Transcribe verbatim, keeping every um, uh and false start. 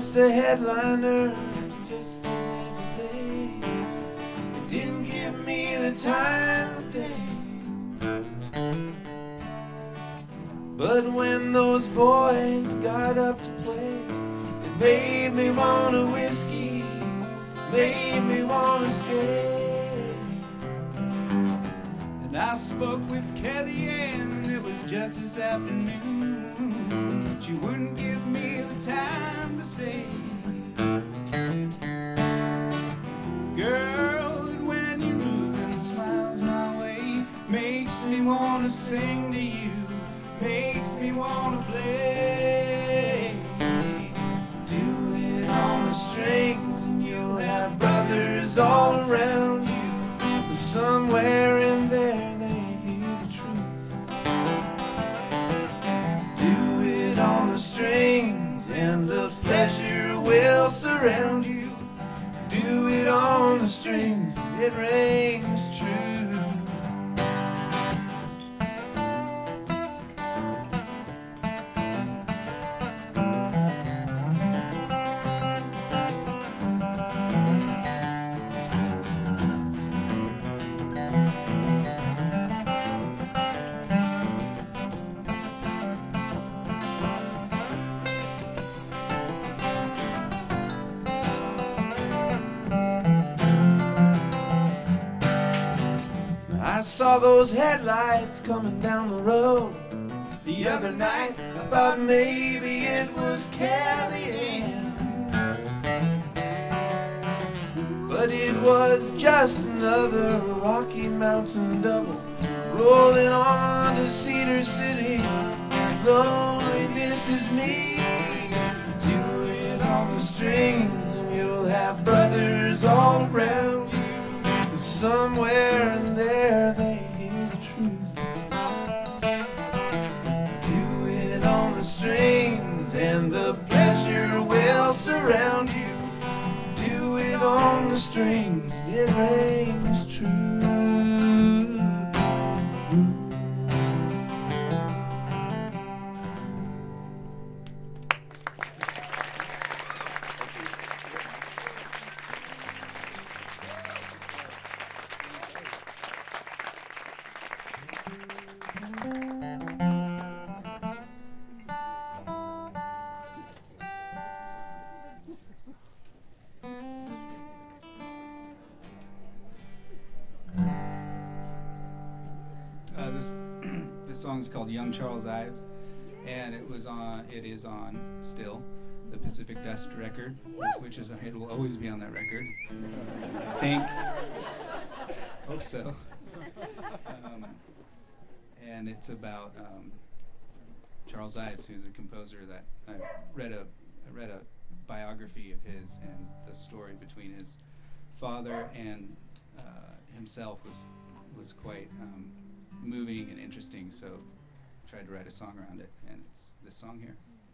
was the headliner just another day. It didn't give me the time of day. But when those boys got up to play, it made me want a whiskey, made me want to stay. And I spoke with Kelly Ann, and it was just this afternoon. She wouldn't give me the time to say, girl, when you move and smiles my way, makes me want to sing to you, makes me want to play. Do it on the strings and you'll have brothers all around you, but somewhere in there they hear the truth. Do it on the strings and the pleasure will surround you. Do it on the strings and it rings true. I saw those headlights coming down the road the other night. I thought maybe it was Kelly Ann, but it was just another Rocky Mountain double rolling on to Cedar City. Loneliness is me. Do it on the strings and you'll have brothers all around you. Somewhere in there they hear the truth. Do it on the strings and the pleasure will surround you. Do it on the strings and it rings true. Song's called Young Charles Ives, and it was on. It is on still the Pacific Dust record, which is it will always be on that record. I think. Hope so. Um, and it's about um, Charles Ives, who's a composer that I read a I read a biography of his, and the story between his father and uh, himself was was quite. Um, moving and interesting, so I tried to write a song around it, and it's this song here.